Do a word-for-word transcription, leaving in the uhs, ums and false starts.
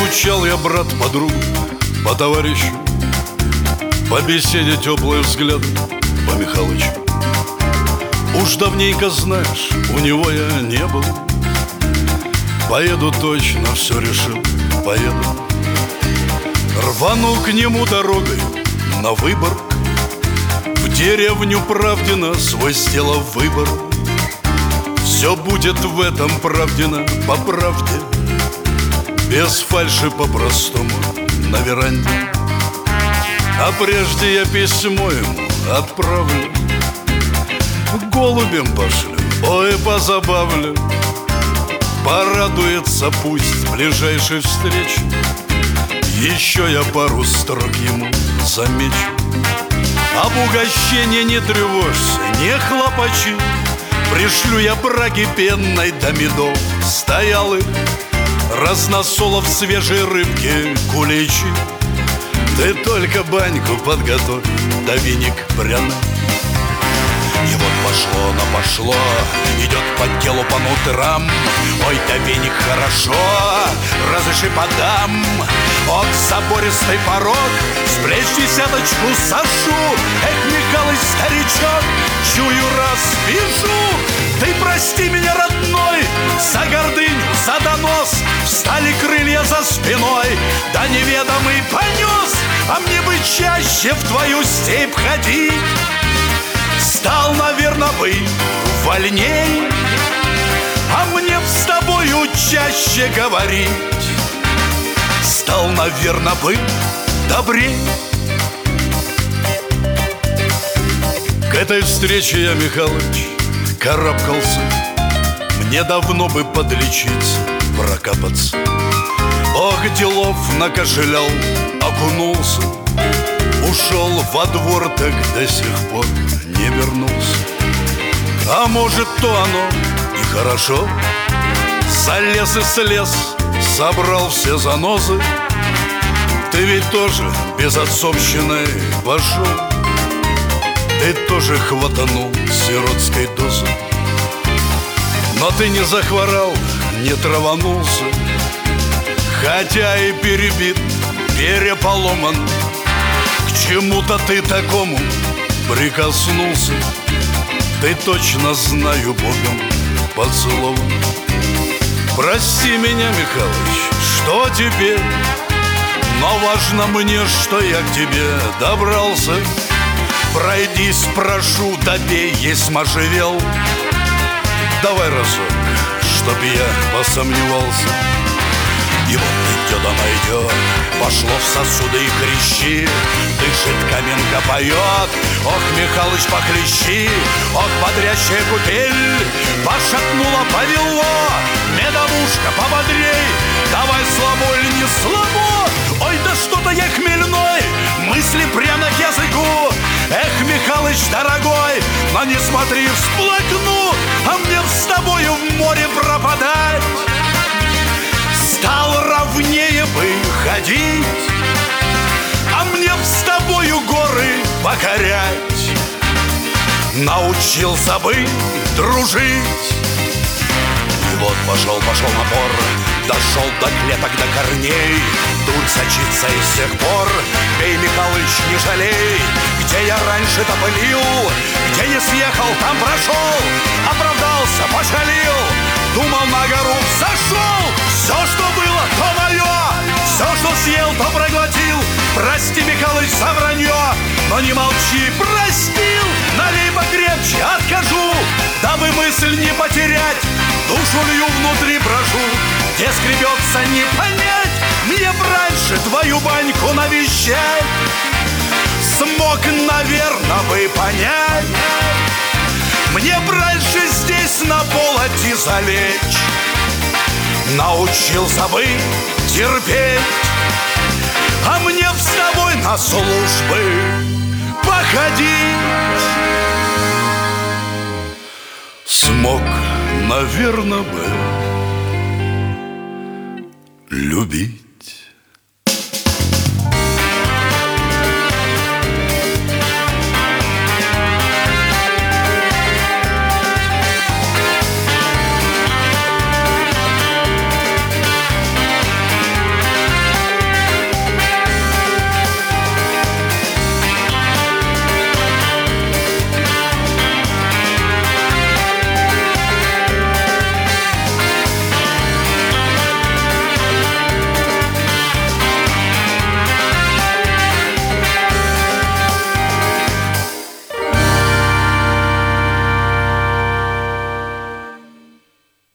Скучал я, брат, по другу, по товарищу, по беседе теплый взгляд, по Михалычу. Уж давненько, знаешь, у него я не был. Поеду точно, все решил, поеду. Рванул к нему дорогой на Выборг, в деревню Правдина свой сделав выбор. Все будет в этом Правдина по правде, без фальши, по-простому, на веранде. А прежде я письмо ему отправлю, голубем пошлю, ой, позабавлю. Порадуется пусть ближайшей встречи, еще я пару строк ему замечу. Об угощении не тревожься, не хлопочи, пришлю я браги пенной до медов стоялых, разносолов свежей рыбки, куличи. Ты только баньку подготовь, да веник пряный. И вот пошло, но пошло, идет по делу по нутрам. Ой, да веник хорошо, разреши подам. От забористый порог с плеч десяточку сашу. Эх, Михалыч, старичок, чую, раз вижу. Ты прости меня, родной, за гордыню, за донос. Встали крылья за спиной, да неведомый понес. А мне бы чаще в твою степь ходить. Стал, наверно, бы вольней, а мне б с тобою чаще говорить. Стал, наверно, бы добрей. К этой встрече я, Михалыч, карабкался. Мне давно бы подлечиться, прокапаться. Ох, делов накошелял, окунулся. Ушел во двор, так до сих пор не вернулся. А может, то оно и хорошо. Залез и слез, собрал все занозы. Ты ведь тоже без отцовщины пошел. Ты тоже хватанул сиротской дозы. Но ты не захворал, не траванулся, хотя и перебит, переполоман. К чему-то ты такому прикоснулся. Ты точно, знаю, Богом поцелован. Прости меня, Михалыч, что теперь? Но важно мне, что я к тебе добрался. Пройдись, прошу, добей, есть можжевел. Давай разок, чтоб я посомневался. И вот идет она идет, пошло в сосуды и хрящи. Дышит каменка, поет, ох, Михалыч, похлещи. Ох, бодрящая купель пошатнула, повело. Медовушка, пободрей, давай слабо или не слабо. Ой, да что-то я хмельной, мысли прямо к языку. Эх, Михалыч, дорогой, но не смотри, всплакну. А мне с тобою в море пропадать. Стал ровнее бы ходить, а мне б с тобою горы покорять. Научился бы дружить. И вот пошел, пошел напор, дошел до клеток, до корней. Дурь сочится и с тех пор, бей, Михалыч, не жалей. Где я раньше-то пылил, где не съехал, там прошел. Оправдался, пошалил, думал, на гору зашел. Все, что было, то мое, все, что съел, то проглотил. Прости, Михалыч, за вранье, но не молчи, простил. Налей покрепче, откажу, дабы мысль не потерять. Душу лью, внутри брожу, где скребется, не понять. Мне б раньше твою баньку навещать. Смог, наверно, бы понять. Мне б раньше здесь на полоте залечь. Научился бы терпеть, а мне б с тобой на службы походить. Смог, наверно, бы любить.